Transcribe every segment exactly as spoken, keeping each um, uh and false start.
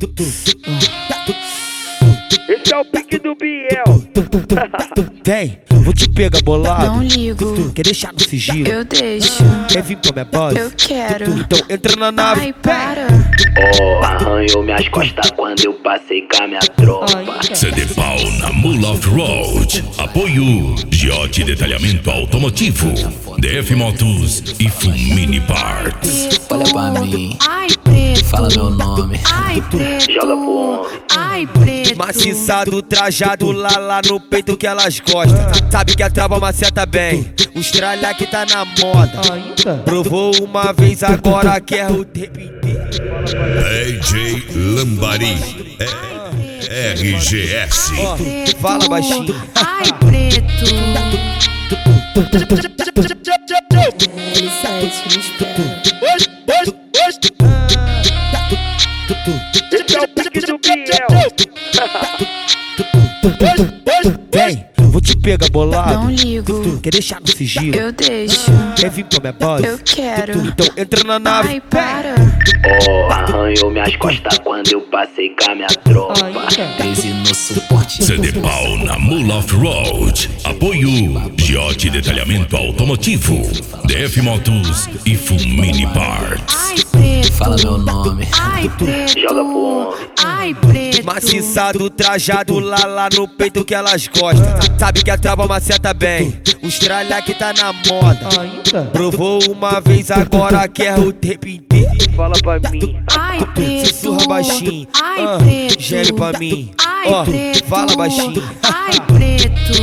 Esse é o pique do Biel. Vem, vou te pegar bolado. Não ligo, Quer deixar no sigilo? eu deixo. Quer vir pra minha base? Eu quero. Então entra na nave. Ai, para. Oh, arranhou minhas costas quando eu passei com a minha tropa. C D Pau na Mula Off-Road. Apoio Giotti Detalhamento Automotivo, D F Motos e Fumini Parts. Olha pra mim, Ai, preto. fala meu nome. Ai, preto. Joga pro homem. Ai, preto. Maciçado, trajado lá, lá no peito que elas gostam. Sabe que a trava maceta bem. Os tralha que tá na moda. Provou uma vez, agora quer o tempo inteiro. D J Lambari, R G S. Ó, fala baixinho. Ai, preto. Ele sete, me espera. Esse é o pique do Biel. Vem, vou te pegar bolado. Não ligo, Quer deixar no sigilo? eu deixo. Quer vir pra minha base? Eu quero. Então entra na nave. Ai, para. Oh, arranhou minhas costas quando eu passei com a minha tropa. Crazy no suporte. C D Pau na Mula Off-Road. Apoio Giotti Detalhamento Automotivo, D F Motos e Fumini Parts. Ai, preto. Fala meu nome. Ai, preto. Joga pro homem. Ai, preto. Maciçado, trajado lá, lá no peito que elas gostam. Sabe que a trava maceta bem. Os tralha que tá na moda. Provou uma vez, agora quer o tempo inteiro. Fala pra mim. Ai, preto. Sussurra baixinho. Ai, Ah, preto. gere pra mim. Ai, Ó, preto. fala baixinho. Ai, preto.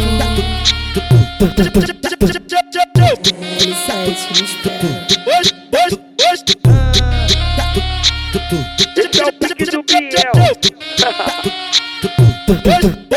Ele sete, me espera. Esse é o pique do Biel.